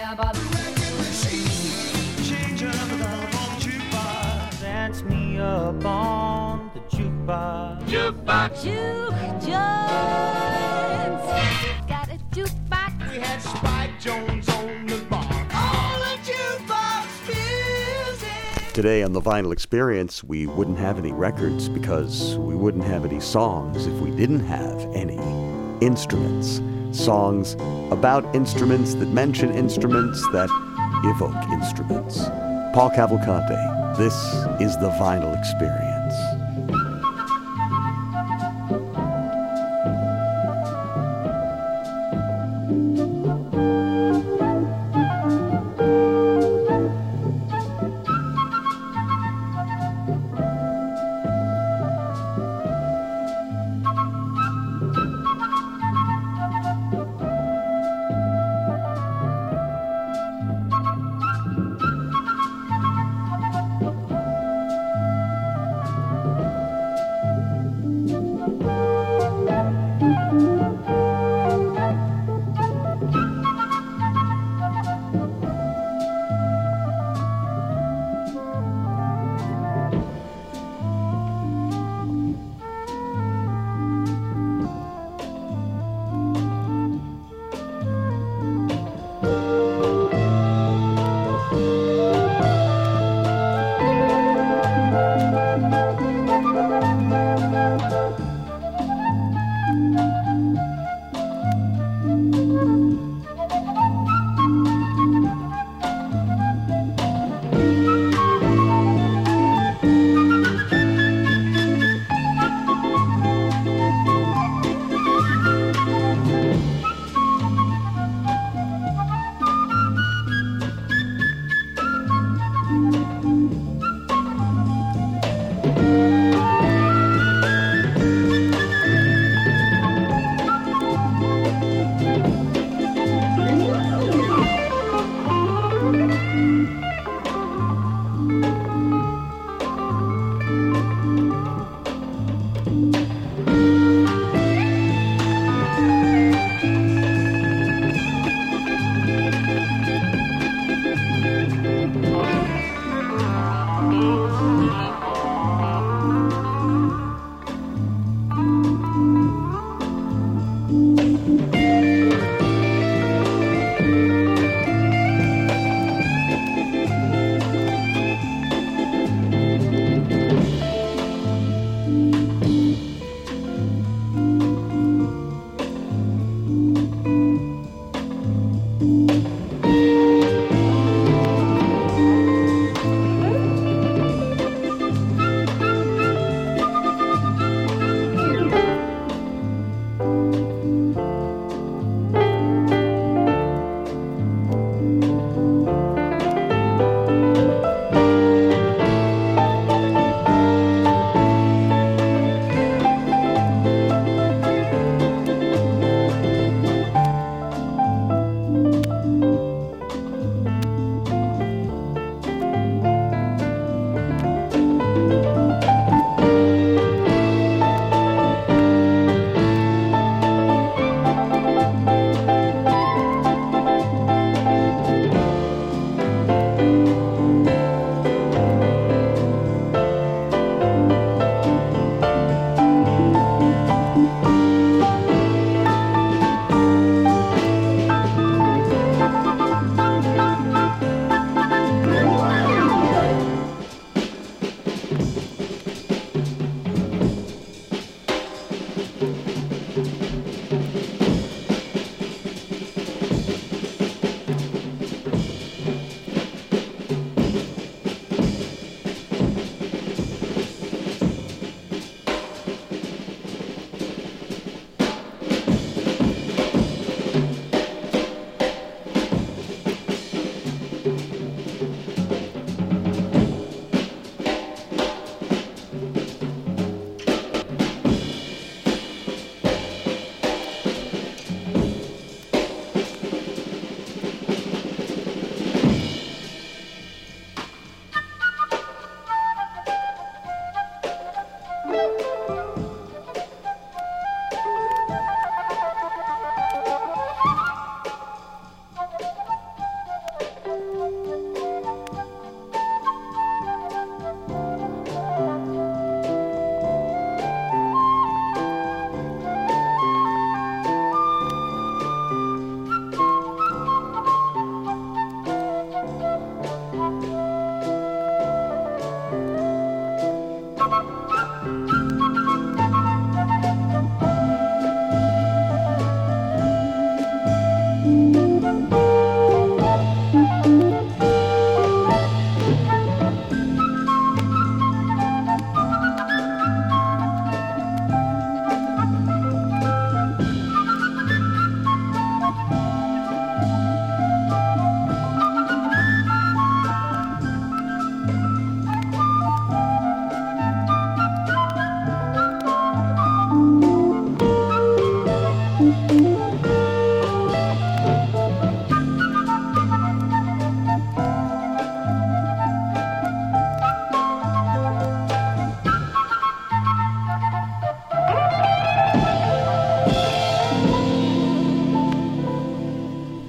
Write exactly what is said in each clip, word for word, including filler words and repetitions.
Dance me up on the jukebox. Jukebox. Juke Jones. Got a jukebox. We had Spike Jones on the bar. All the jukebox music. Today on The Vinyl Experience, we wouldn't have any records because we wouldn't have any songs if we didn't have any instruments. Songs about instruments that mention instruments that evoke instruments. Paul Cavalcante, this is The Vinyl Experience.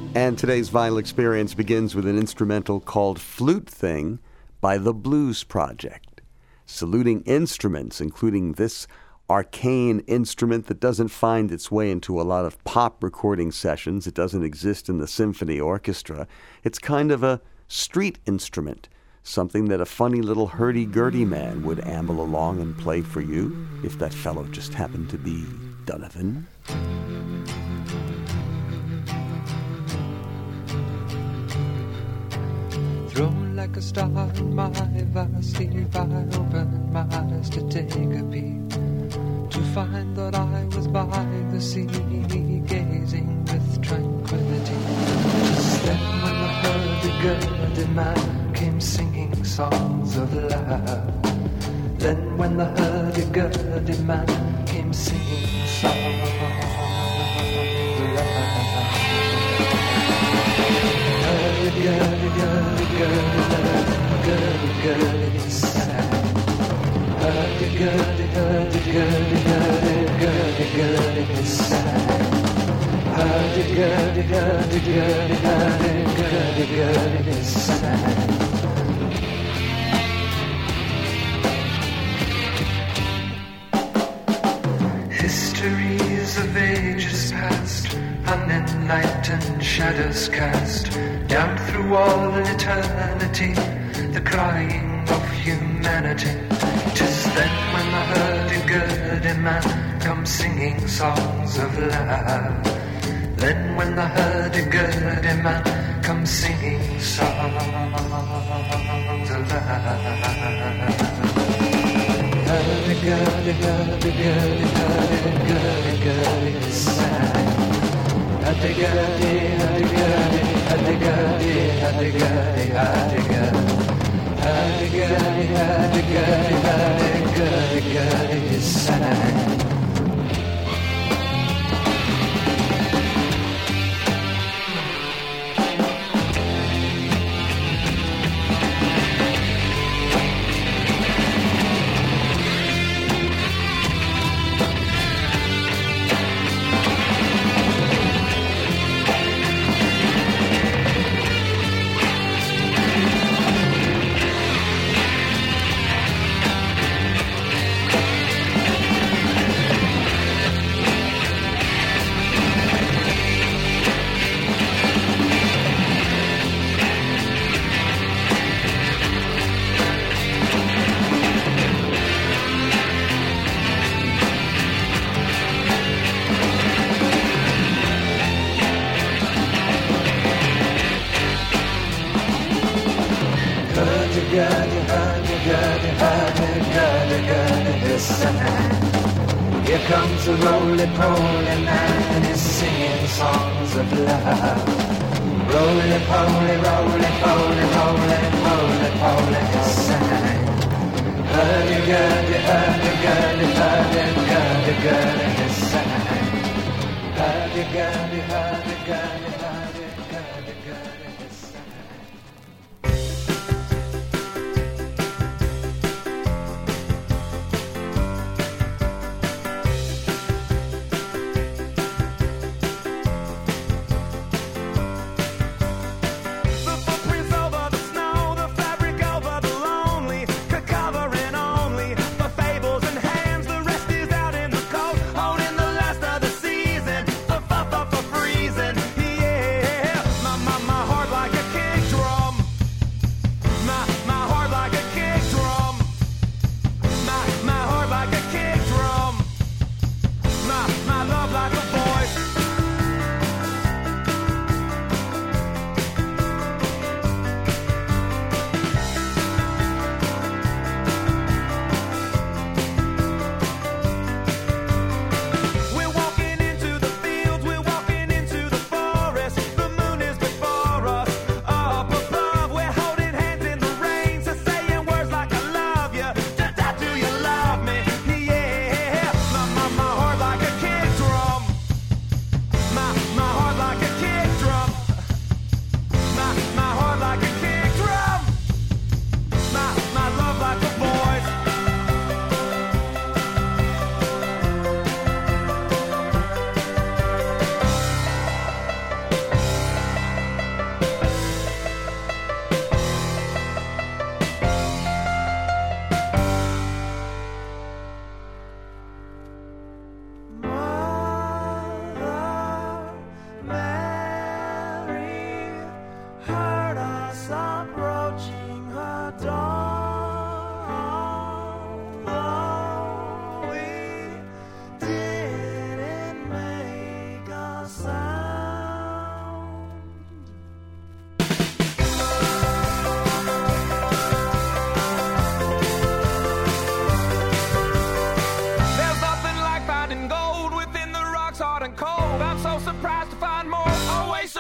And today's vinyl experience begins with an instrumental called Flute Thing by The Blues Project, saluting instruments, including this arcane instrument that doesn't find its way into a lot of pop recording sessions. It doesn't exist in the symphony orchestra. It's kind of a street instrument, something that a funny little hurdy-gurdy man would amble along and play for you, if that fellow just happened to be Donovan. Thrown like a star in my vast if I opened my eyes to take a peek, to find that I was by the sea, gazing with tranquility. Just then when the hurdy-gurdy man came singing songs of love, then when the hurdy-gurdy man came singing songs of love. Hurdy-gurdy, gurdy-gurdy, gurdy-gurdy sang. Hurdy-gurdy, hurdy-gurdy, hurdy-gurdy sang. Hurdy-gurdy, hurdy-gurdy, hurdy-gurdy sang. Histories of ages past, unenlightened shadows cast down through all eternity, the crying of humanity. 'Tis then when the hurdy-gurdy man comes singing songs of love. Then when the hurdy-gurdy man comes singing songs of love. Hurdy-gurdy, hurdy-gurdy, hurdy-gurdy sang. Hurdy-gurdy, hurdy-gurdy, hurdy-gurdy, hurdy-gurdy, hurdy-gurdy. Hurdy-gurdy, hurdy-gurdy, hurdy-gurdy sang. Here comes a roly-poly man and he's singing songs of love. Roly-poly, roly-poly, roly-poly, poly, he sang. Hurdy-gurdy, hurdy-gurdy, hurdy-gurdy, he sang. Hurdy-gurdy, hurdy-gurdy, hurdy-gurdy, he sang. He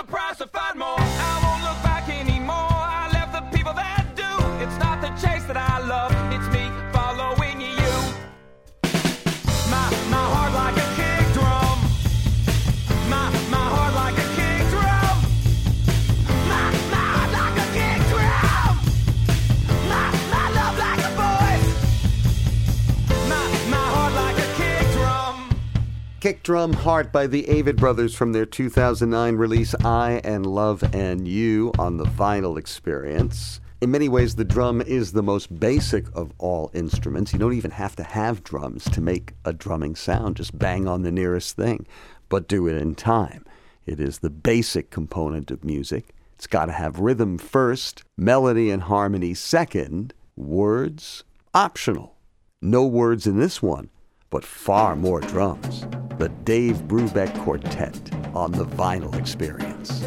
price to find more. I won't look back anymore. I left the people that do. It's not the chase that I love, it's me following you. My, my heart like a kick drum. My, my heart like a kick drum. My, my heart like a kick drum. My, my love like a voice. My, my heart like a kick drum. Kick Drum Heart by the Avid Brothers from their two thousand nine release I and Love and You on the Vinyl Experience. In many ways, the drum is the most basic of all instruments. You don't even have to have drums to make a drumming sound. Just bang on the nearest thing, but do it in time. It is the basic component of music. It's got to have rhythm first, melody and harmony second, words optional. No words in this one, but far more drums. The Dave Brubeck Quartet on the Vinyl Experience.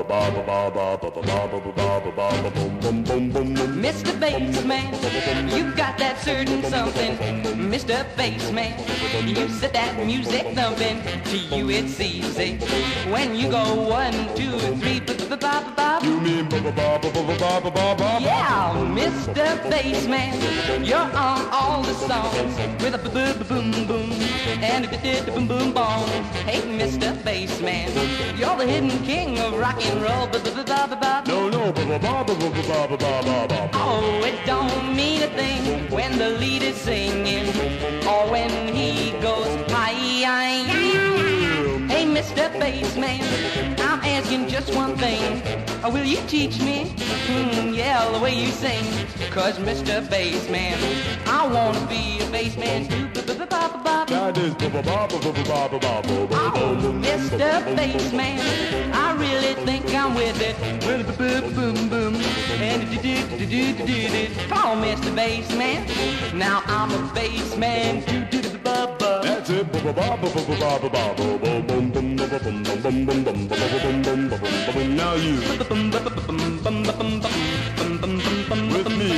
Mister Bassman, you've got that certain something. Mister Bassman, you set that music thumping. To you it's easy when you go one, two, three, ba-ba-ba-ba-ba. You mean ba-ba-ba-ba-ba-ba-ba-ba? Yeah, Mister Bassman, you're on all the songs with a ba-ba-ba-boom-boom and a boom boom boom. Hey, Mister Bassman, you're the hidden king of rock and roll. Ba-ba-ba-ba-ba-ba. No, no, ba-ba-ba-ba-ba-ba-ba-ba-ba. Oh, it don't mean a thing when the lead is singing or when he goes hi hi hi. Hey, Mister Bassman, I'm asking just one thing. Uh, will you teach me? Hmm, yeah, the way you sing. Cause Mister Bassman, I wanna be a bassman too. Ba-ba-ba-ba-ba. That is ba-ba-ba-ba-ba-ba-ba-ba-ba. Oh, Mister Bassman, I really think I'm with it. Boom, boom, boom, and do do do do do do. Come on, Mister Bassman. Now I'm a bassman. Do do do ba ba. That's it. Now you. With me.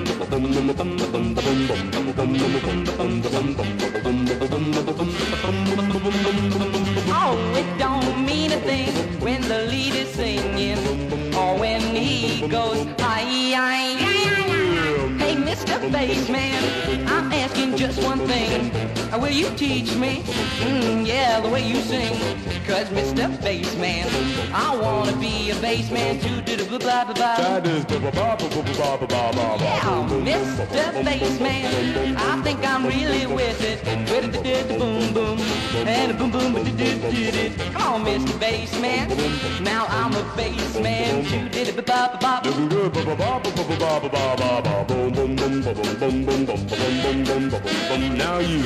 Oh, it don't mean a thing when the lead is singing or when he goes hi hi hi. Hey, Mister Bassman, I'm asking just one thing. Uh, Will you teach me? Mm, yeah, the way you sing. Cause Mister Bassman, I wanna be a bassman too. Do do blah blah blah. That is ba-ba-ba-ba-ba-ba-ba-ba. Yeah, Mister Bassman, I think I'm really with it. With the boom boom and a boom boom. Come on, Mister Bassman. Now I'm a bassman too. Did it ba ba ba. Looking good. Ba-ba-ba-ba-ba-ba-ba-ba. Boom, boom, boom, boom, boom, boom, boom, boom, boom, boom, boom, boom. Now you.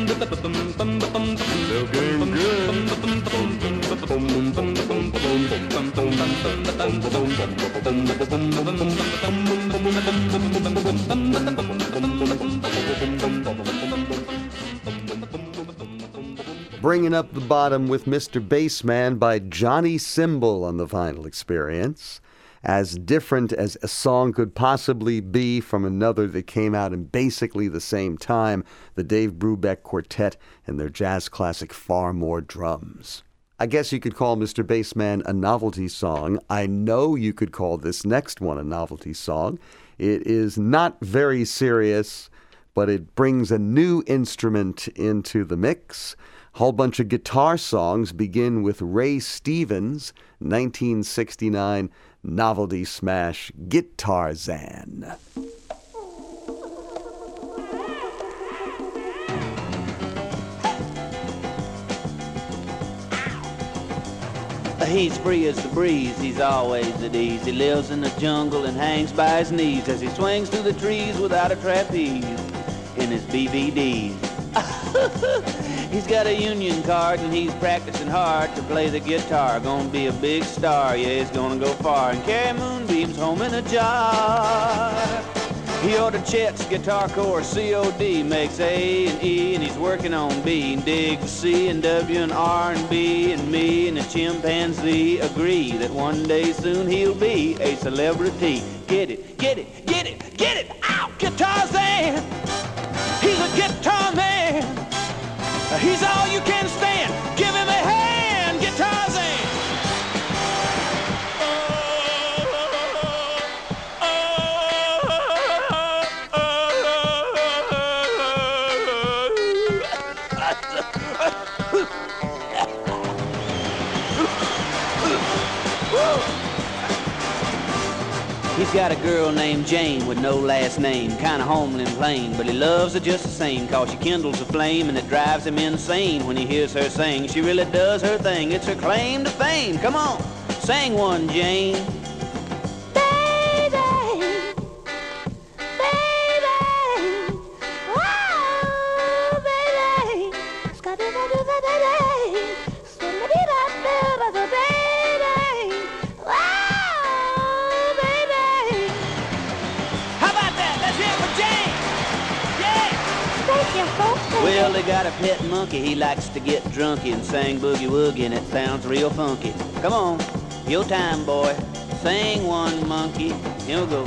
Looking Bringing Up the Bottom with Mister Bassman by Johnny Cymbal on the Vinyl Experience. As different as a song could possibly be from another that came out in basically the same time, the Dave Brubeck Quartet and their jazz classic Far More Drums. I guess you could call Mister Bassman a novelty song. I know you could call this next one a novelty song. It is not very serious, but it brings a new instrument into the mix. A whole bunch of guitar songs begin with Ray Stevens' nineteen sixty-nine novelty smash, Guitarzan. He's free as the breeze, he's always at ease. He lives in the jungle and hangs by his knees as he swings through the trees without a trapeze in his B V Ds. He's got a union card and he's practicing hard to play the guitar. Gonna be a big star, yeah, he's gonna go far and carry moonbeams home in a jar. He ordered Chet's Guitar Core C O D, makes A and E, and he's working on B, and digs C and W and R and B, and me and a chimpanzee agree that one day soon he'll be a celebrity. Get it, get it, get it, get it, ow! Guitarzan! He's a guitar man! He's all you can stand! Give him a hand, Guitarzan! He's got a girl named Jane with no last name, kinda homely and plain, but he loves her just the same, cause she kindles a flame and it drives him insane when he hears her sing. She really does her thing, it's her claim to fame. Come on, sing one, Jane. Well, they got a pet monkey, he likes to get drunky and sing boogie woogie, and it sounds real funky. Come on, Your time, boy. Sing one, monkey. Here we go.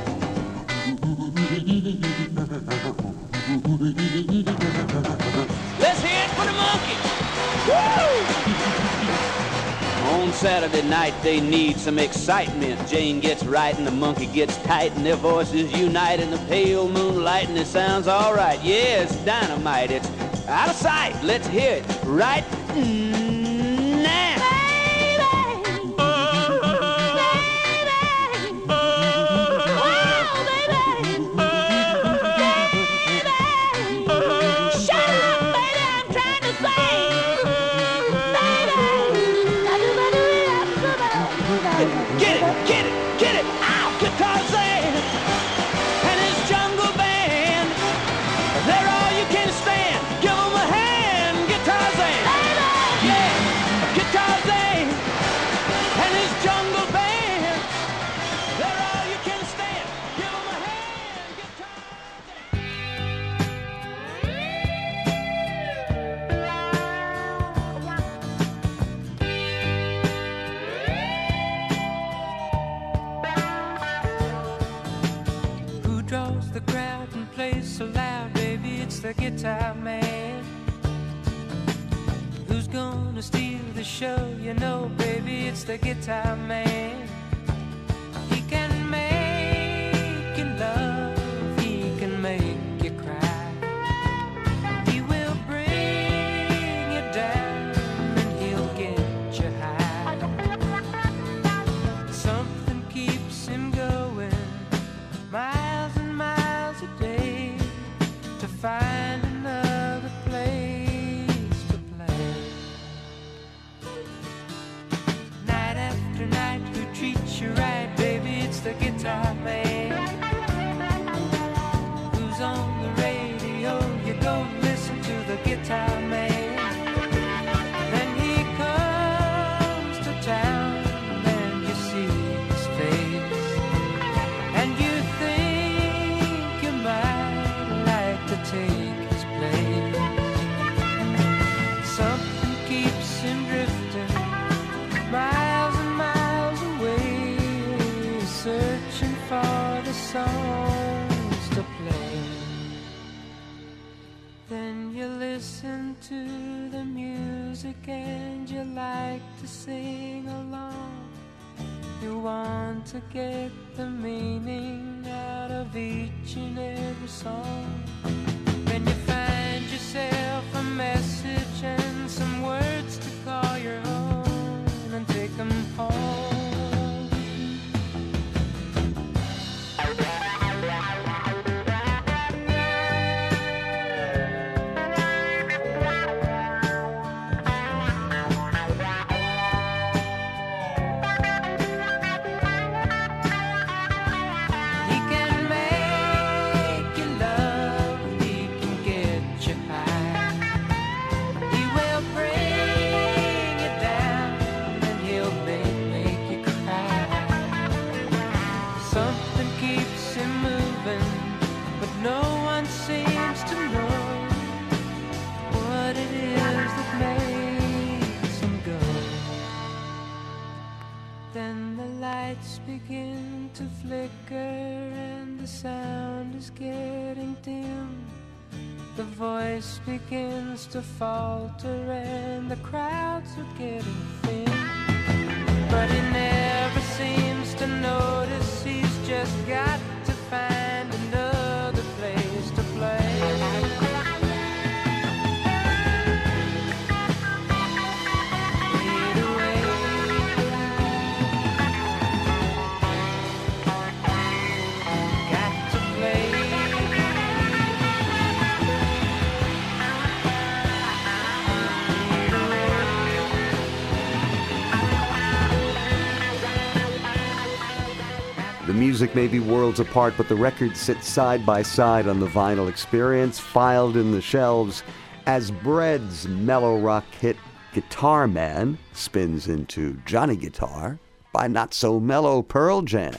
Let's hear it for the monkey. Woo! On Saturday night, they need some excitement. Jane gets right and the monkey gets tight, and their voices unite in the pale moonlight, and it sounds all right. Yeah, it's dynamite. It's out of sight. Let's hear it right now. The guitar man, who's gonna steal the show? You know, baby, it's the guitar man. He can make you love, he can make you cry. He will bring you down and he'll get you high. Something keeps him going miles and miles a day to find another place to play. Night after night, who treats you right, baby, it's the guitar man. Who's on the radio, you go listen to the guitar man. Then he comes to town and you see his face, and you think you might like to take his place. Something keeps him drifting miles and miles away, searching for the songs to play. Then you listen to the music and you like to sing along. You want to get the meaning out of each and every song. When you find yourself a message and some words to call your own and take them home. He can make you love, he can get you high. He will bring you down and he'll make, make you cry. Something keeps him moving, but no one seems to know what it is that makes him go. Then the lights begin to flicker and the sound is getting dim. The voice begins to falter and the crowds are getting thin. But he never seems to notice, he's just got to find another place to play. Fade away. Got to play. The music may be worlds apart, but the records sit side by side on the vinyl experience, filed in the shelves, as Bread's mellow rock hit Guitar Man spins into Johnny Guitar by Not So Mellow Pearl Jam.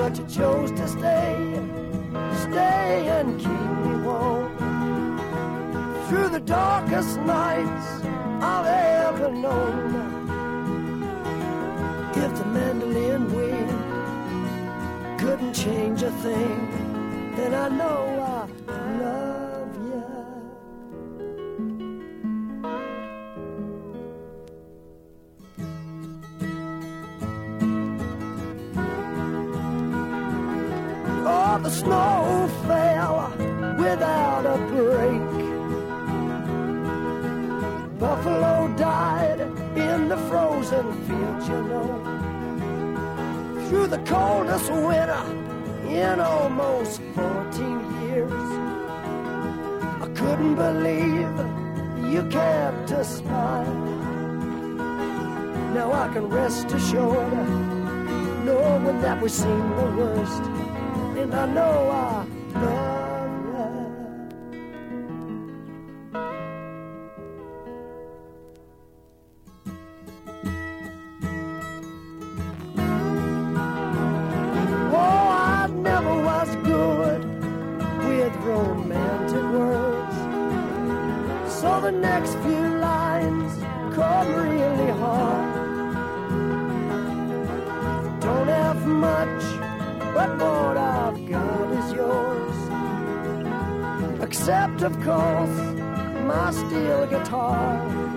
but you chose to stay, stay and keep me warm through the darkest nights I've ever known. If the mandolin wind couldn't change a thing, then I know I love you. Oh, the snow fell without a break. Buffalo died in the frozen fields, you know. Through the coldest winter in almost fourteen years, I couldn't believe you kept a smile. Now I can rest assured, knowing that we've seen the worst, and I know I love you. Oh, I never was good with romantic words, so the next few lines come really hard. Don't have much, but what I've got is yours, except of course my steel guitar.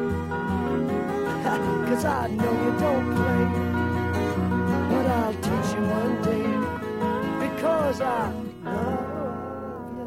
'Cause I know you don't play, but I'll teach you one day, because I love you.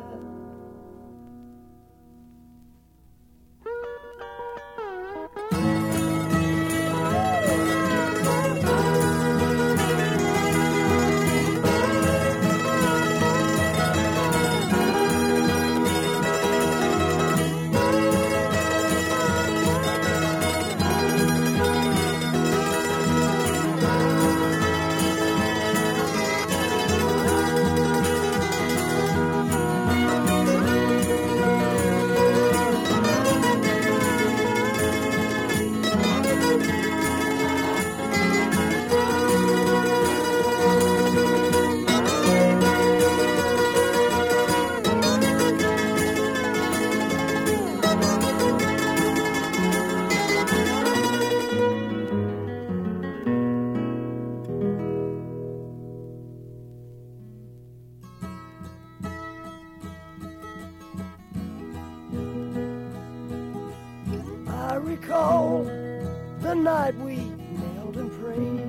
I recall the night we knelt and prayed,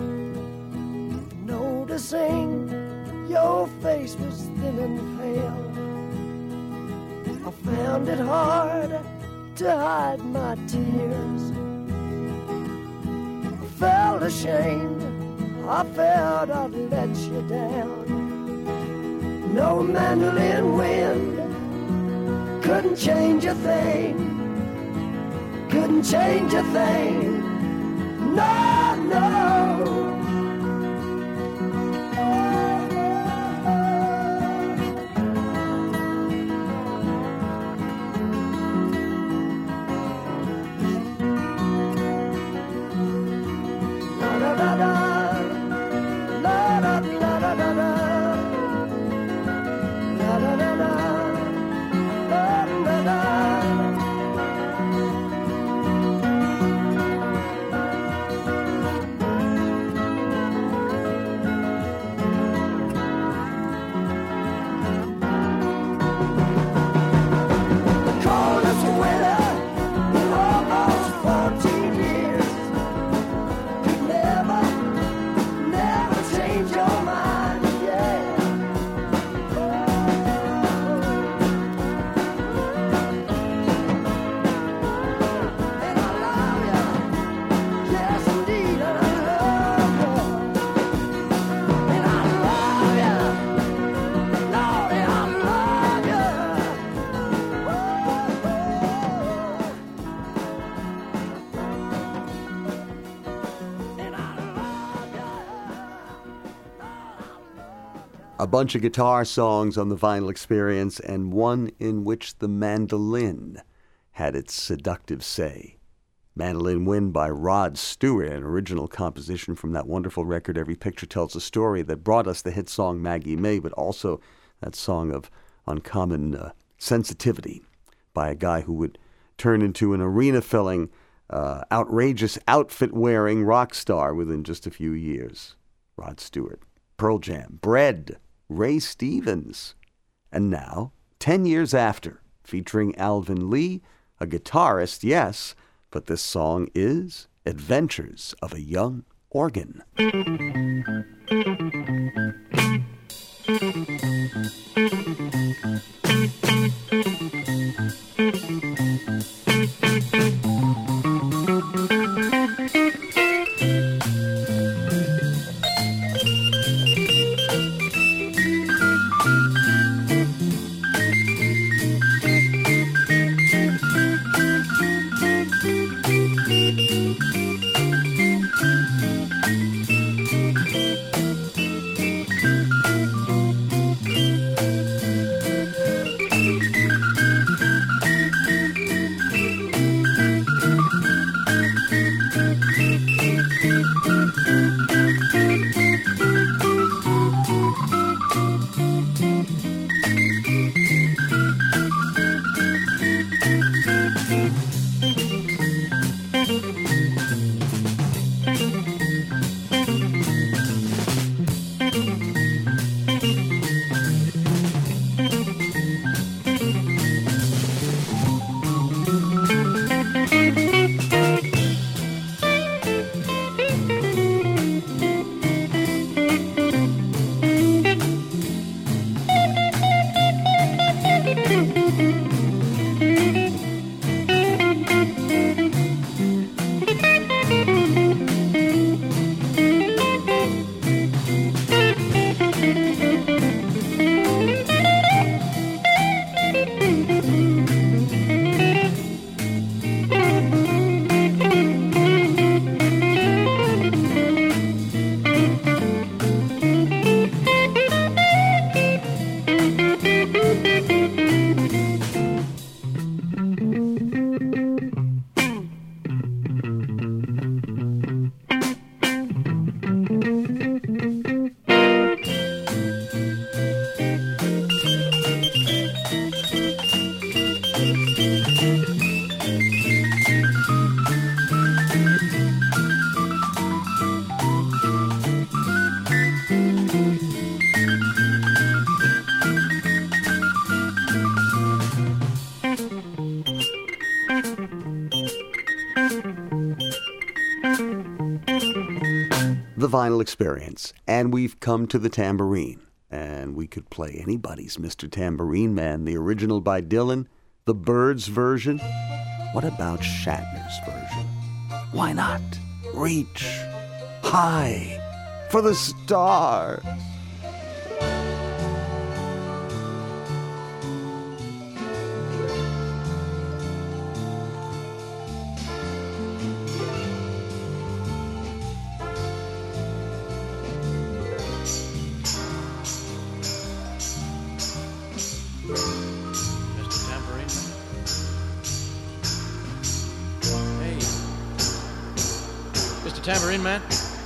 noticing your face was thin and pale. I found it hard to hide my tears. I felt ashamed, I felt I'd let you down. No mandolin wind couldn't change a thing, couldn't change a thing, no, no. La da da da, la da da da da da, la da da da, la da da. A bunch of guitar songs on the Vinyl Experience, and one in which the mandolin had its seductive say. Mandolin Wind by Rod Stewart, an original composition from that wonderful record, Every Picture Tells a Story, that brought us the hit song Maggie May, but also that song of uncommon uh, sensitivity by a guy who would turn into an arena-filling, uh, outrageous outfit-wearing rock star within just a few years. Rod Stewart, Pearl Jam, Bread, Ray Stevens, and now, ten years after, featuring Alvin Lee, a guitarist, yes, but this song is Adventures of a Young Organ. The Vinyl Experience, and we've come to the tambourine, and we could play anybody's Mister Tambourine Man, the original by Dylan, the Byrds version. What about Shatner's version? Why not? Reach high for the stars. Tambourine Man?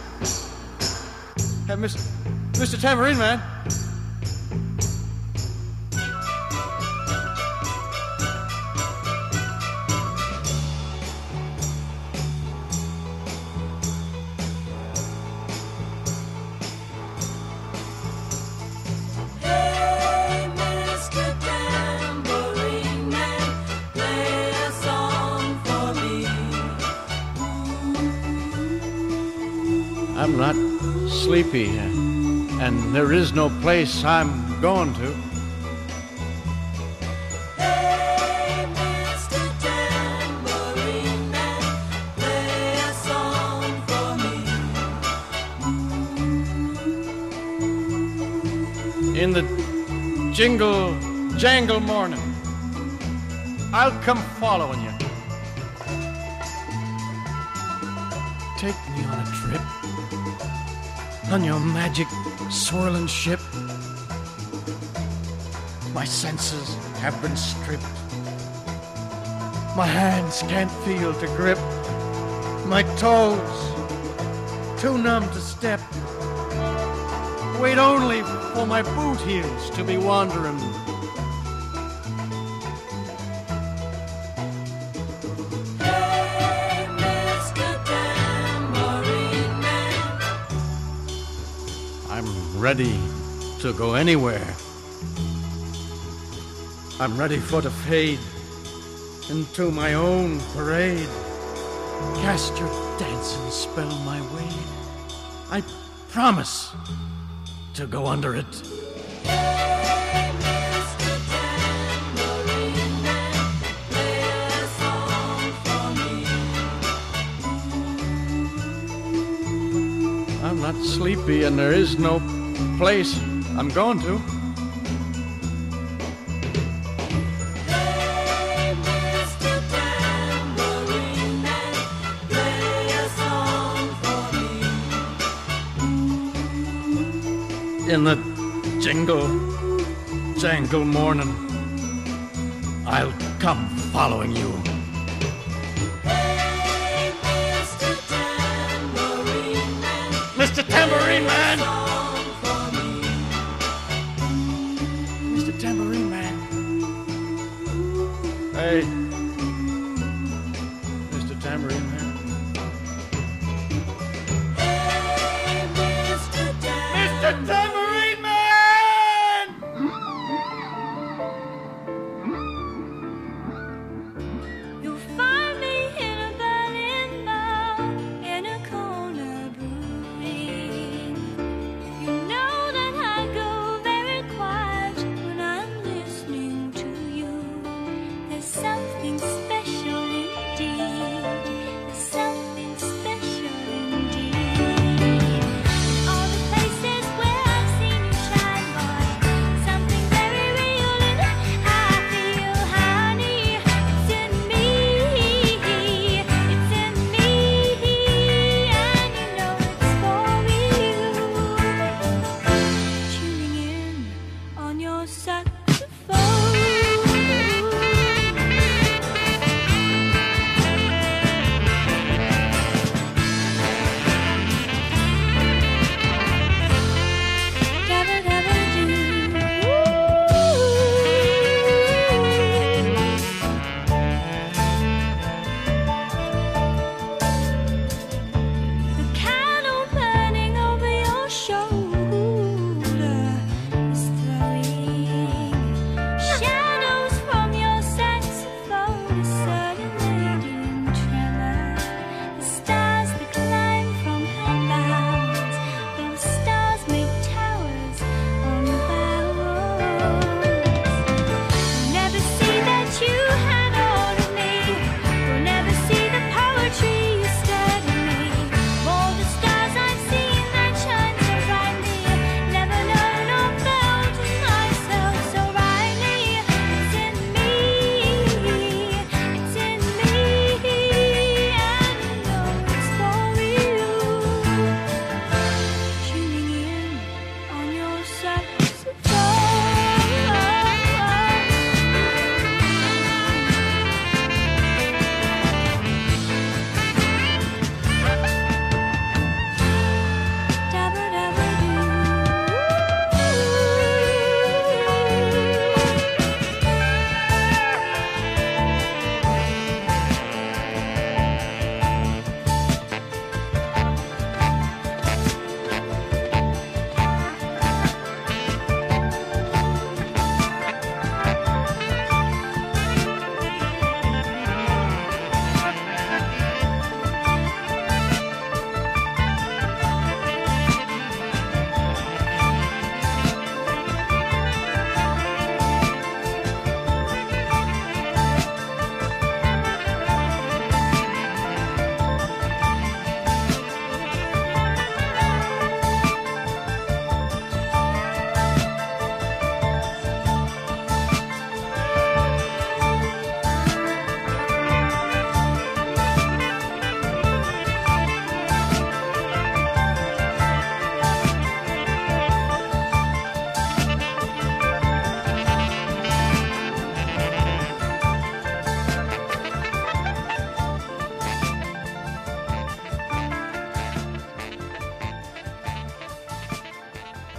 Hey, Mister Mister Tambourine Man? Hey, Mister Tambourine Man, play a song for me. I'm not sleepy, and there is no place I'm going to. Hey, Mister Tambourine Man, play a song for me. In the jingle jangle morning, I'll come following you. Take me on a trip on your magic swirling ship. My senses have been stripped. My hands can't feel to grip. My toes, too numb to step. Wait only for my boot heels to be wandering. Hey, Mister Tambourine Man. I'm ready to go anywhere. I'm ready for to fade into my own parade. Cast your dancing spell my way. I promise to go under it. Hey, Mister Tambourine Man, play a song for me. I'm not sleepy and there is no place I'm going to. Hey, Mister Tambourine Man, play a song for me. In the jingle, jangle morning, I'll come following you. Hey, Mister Tambourine Man, Mister Tambourine Man! song for me. Mister Tambourine Man. Hey. Mister Tambourine Man. Hey, Mister Tambourine Mister Tambourine Man!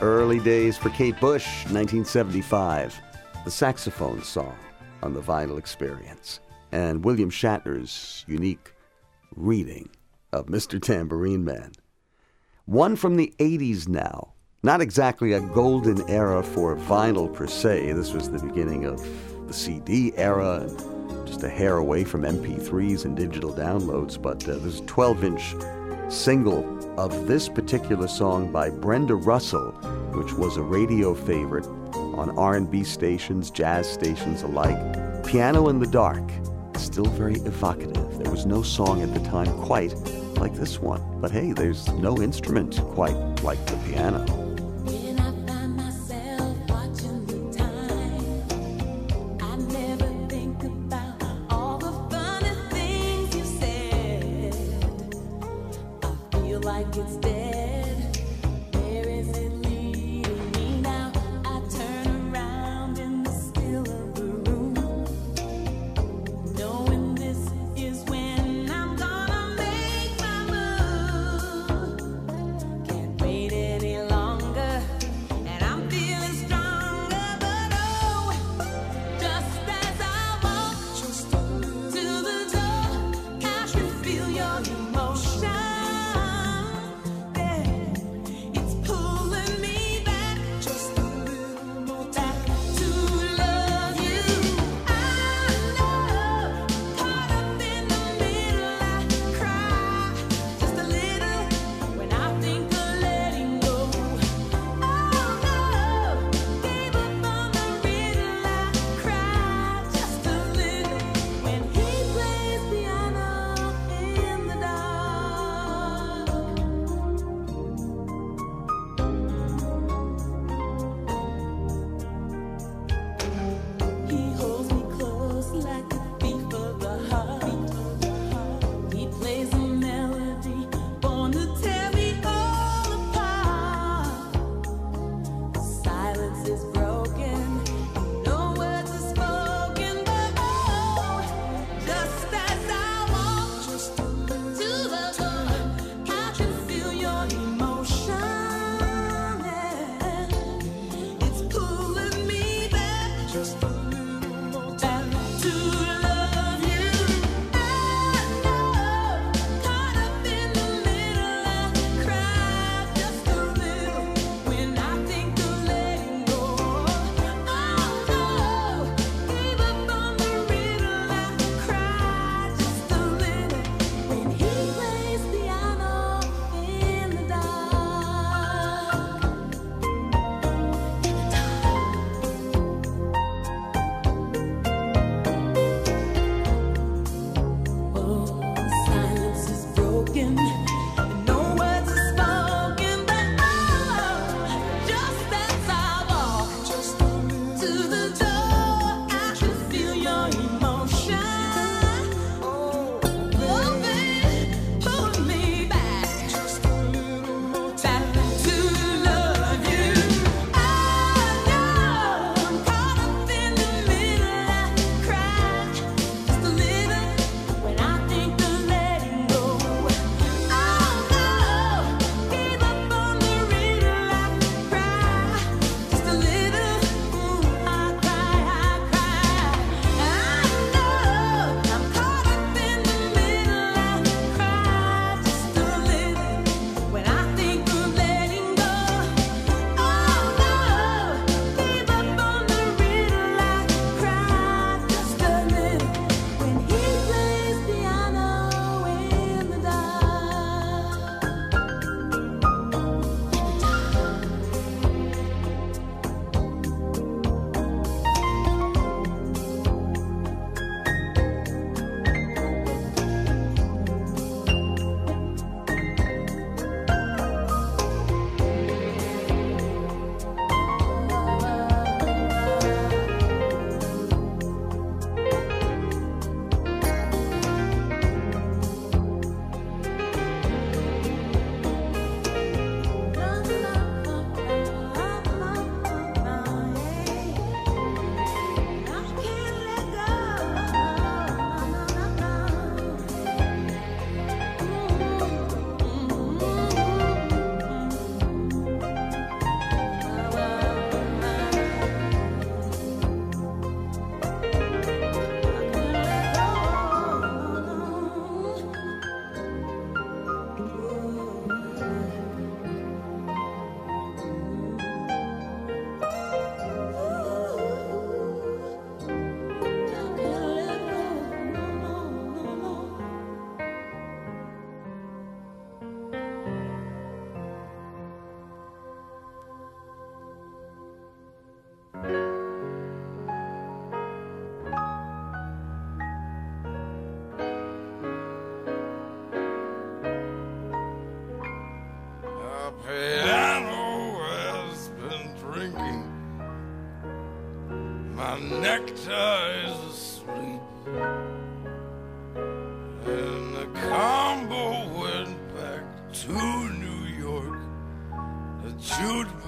Early days for Kate Bush, nineteen seventy-five. The saxophone song on the Vinyl Experience. And William Shatner's unique reading of Mister Tambourine Man. One from the eighties now. Not exactly a golden era for vinyl per se. This was the beginning of the C D era, just a hair away from M P threes and digital downloads, but uh, there's a twelve-inch single of this particular song by Brenda Russell, which was a radio favorite on R and B stations, jazz stations alike. Piano in the Dark, still very evocative. There was no song at the time quite like this one, but hey, there's no instrument quite like the piano. Feel your emotion.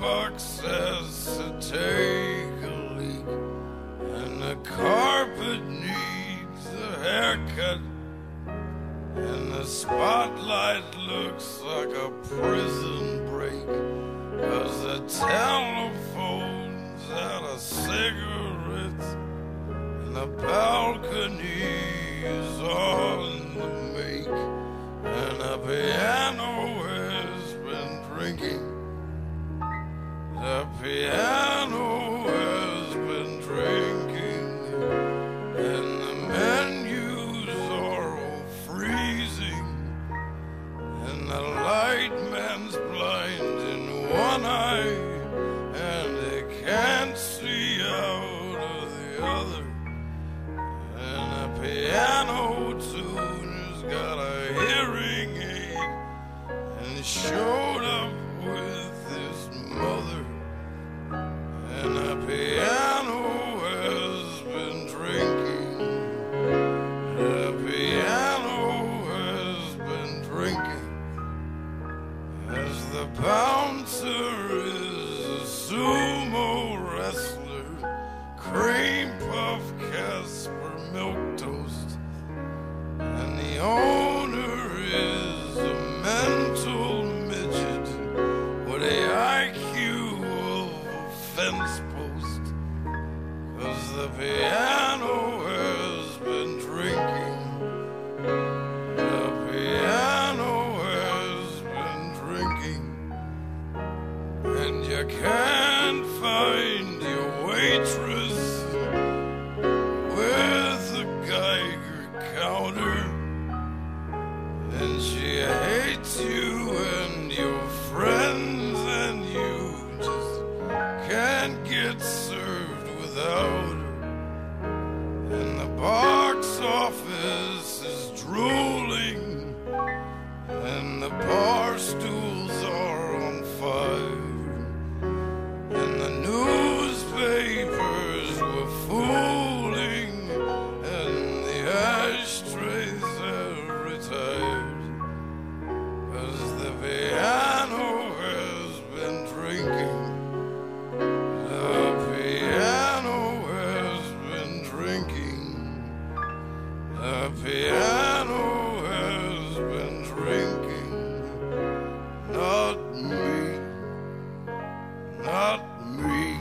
buck says to take a leak, and the carpet needs a haircut, and the spotlight looks like a prison break, 'cause the telephone's out of cigarettes, and the balcony is on the make, and the piano has been drinking. The piano has been drinking, and the menus are all freezing, and the light man's blind in one eye, and they can't see out of the other, and the piano tuner's got a hearing aid, and showed up with his mother, and the piano has been drinking. The piano has been drinking, as the bouncer is a sumo wrestler, cream puff Casper milquetoast, and the owner is a mental midget with a I Q of a fence post, 'cause the piano has been drinking. The piano has been drinking, and you can't find your waitress with a Geiger counter, and she hates you and your friends, and you just can't get served without her, and the box office is drooling, and the bar stools are on fire, and the newspapers were fooling, and the ashtrays have retired, 'cause the piano has been drinking. The piano has been drinking. The piano has been drinking. Not me. Not me.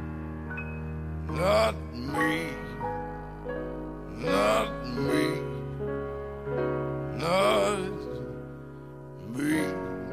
Not me. Not me. Not me.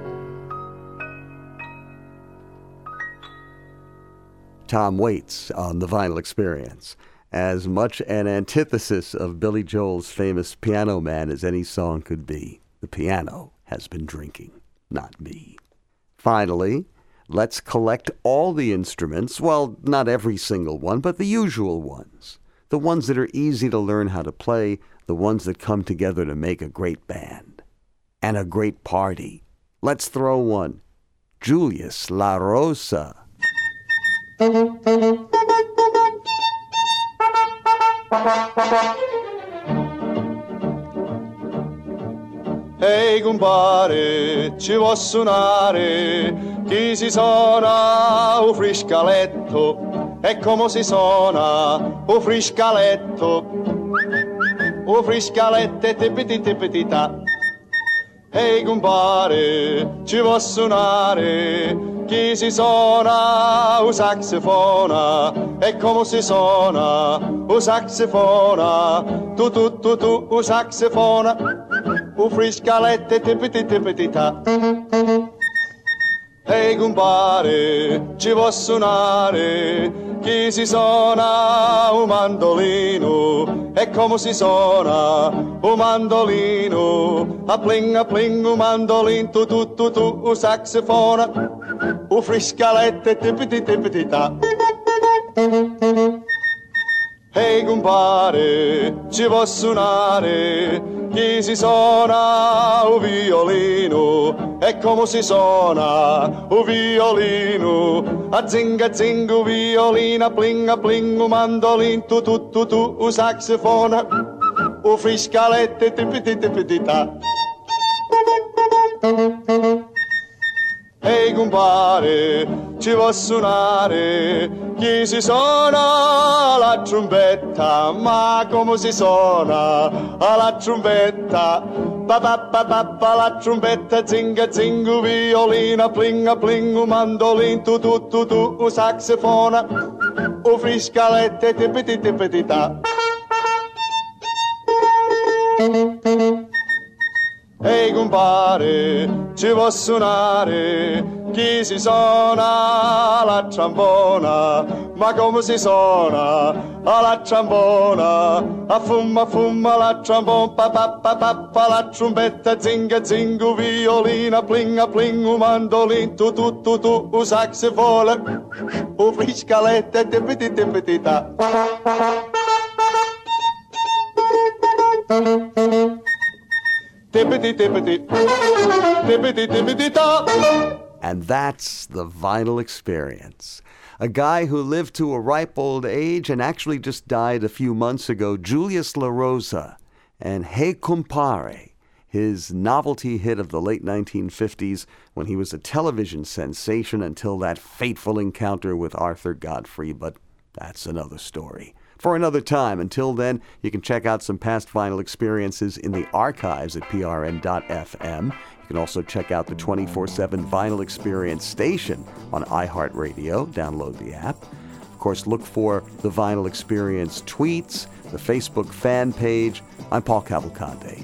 Tom Waits on The Vinyl Experience. As much an antithesis of Billy Joel's famous Piano Man as any song could be. The piano has been drinking, not me. Finally, let's collect all the instruments, well, not every single one, but the usual ones. The ones that are easy to learn how to play, the ones that come together to make a great band. And a great party. Let's throw one. Julius La Rosa. Ehi compare, ci vuoi suonare? Chi si suona un friscaletto? E come si suona un friscaletto? Un friscaletto e tipiti tipiti ta. Ehi compare, ci vuoi suonare? Chi si suona un saxofona? E come si suona un saxofona? Tu tu tu tu un saxofona, un friscaletto e tipiti tipiti ta. Ehi compare, ci vuoi suonare? Chi si suona un mandolino? E come si suona un mandolino? A pling a pling un mandolino, tu tu tu tu un saxofona, un friscaletto e tipiti tipiti ta. Ehi compare, ci vuoi suonare? Chi si suona un violino? E come si suona un violino? A zinga zinga un violino, a pling a pling un mandolino, tu tu tu tu un saxofona, un friscaletto e tipiti tipiti ta. Ehi compare, ci vuol suonare. Chi si suona la trombetta, ma come si suona la trombetta? Pa pa pa pa pa la trombetta, zinga zingu, violina, plinga plingu, mandolin, tu tu tu tu, u saxofona, u friscalette, tippiti tippiti ta. Ehi compare, ci vuol suonare, chi si suona la trombona, ma come si suona la trombona? A fumma fumma la trombona, pa pa pa pa pa la trombetta, zinga zingu, violina, plinga plingu, mandolin, tu tu tu tu, u saxofona, u friscalette, tippiti tippiti ta. Tippity tippity, tippity tippity top. And that's the Vinyl Experience. A guy who lived to a ripe old age and actually just died a few months ago, Julius La Rosa, and Hey Compare, his novelty hit of the late nineteen fifties when he was a television sensation until that fateful encounter with Arthur Godfrey, but that's another story. For another time. Until then, you can check out some past Vinyl Experiences in the archives at P R N dot F M. You can also check out the twenty-four seven Vinyl Experience station on iHeartRadio. Download the app. Of course, look for the Vinyl Experience tweets, the Facebook fan page. I'm Paul Cavalcante.